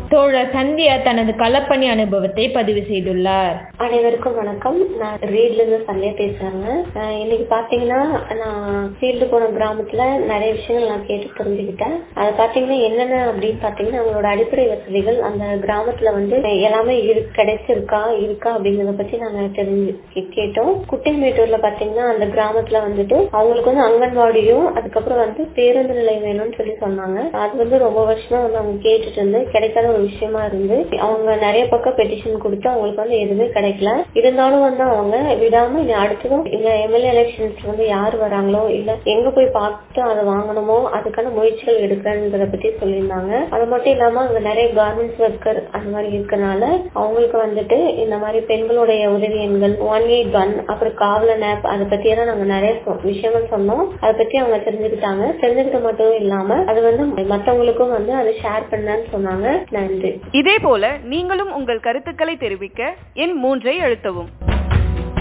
தோழர் சந்தியா தனது களப்பணி அனுபவத்தை பதிவு செய்துள்ளார். அனைவருக்கும் வணக்கம். நான் ரீட்ல இருந்து சந்தியா பேசுறேங்க. இன்னைக்கு பாத்தீங்கன்னா நான் ஃபீல்டு போன கிராமத்துல நிறைய விஷயங்கள் நான் கேட்டு தெரிஞ்சுக்கிட்டேன். அது பாத்தீங்கன்னா என்னென்ன அப்படின்னு பாத்தீங்கன்னா அவங்களோட அடிப்படை வசதிகள் அந்த கிராமத்துல எல்லாமே கிடைச்சிருக்கா அப்படிங்கறத பத்தி நாங்க கேட்டோம். குட்டைமேட்டூர்ல பாத்தீங்கன்னா அந்த கிராமத்துல அவங்களுக்கு அங்கன்வாடியும் அதுக்கப்புறம் பேருந்து நிலையம் வேணும்னு சொல்லி சொன்னாங்க. அது ரொம்ப வருஷமா அவங்க கேட்டுட்டு இருந்து கிடைக்காத ஒரு விஷயமா இருந்து அவங்க நிறைய பக்கம் பெட்டிஷன் கொடுத்து அவங்களுக்கு எதுவுமே கிடைக்கல. இருந்தாலும் அவங்க விடாம அடுத்ததும் இந்த எம்எல்ஏ எலெக்ஷன்ஸ் யாரு வராங்களோ இல்ல எங்க போய் பார்த்து அதை வாங்கணுமோ அதுக்கான முயற்சிகள் எடுக்கிறத பத்தி சொல்லியிருந்தாங்க. அது மட்டும் இல்லாம அங்க நிறைய கார்மெண்ட்ஸ் ஒர்க்கர் அந்த மாதிரி இருக்கனால அவங்களுக்கு இந்த மாதிரி பெண்களுடைய உதவி எண்கள் 181 அப்புறம் காவலன் ஆப் அதை பத்தி எல்லாம் நாங்க நிறைய விஷயங்கள் சொன்னோம். அதை பத்தி அவங்க தெரிஞ்சுக்கிட்ட மட்டும் இல்லாம அது மத்தவங்களுக்கும் அதை ஷேர் பண்ணான்னு சொன்னாங்க. நன்றி. இதே போல நீங்களும் உங்கள் கருத்துக்களை தெரிவிக்க எண் 3 அழுத்தவும்.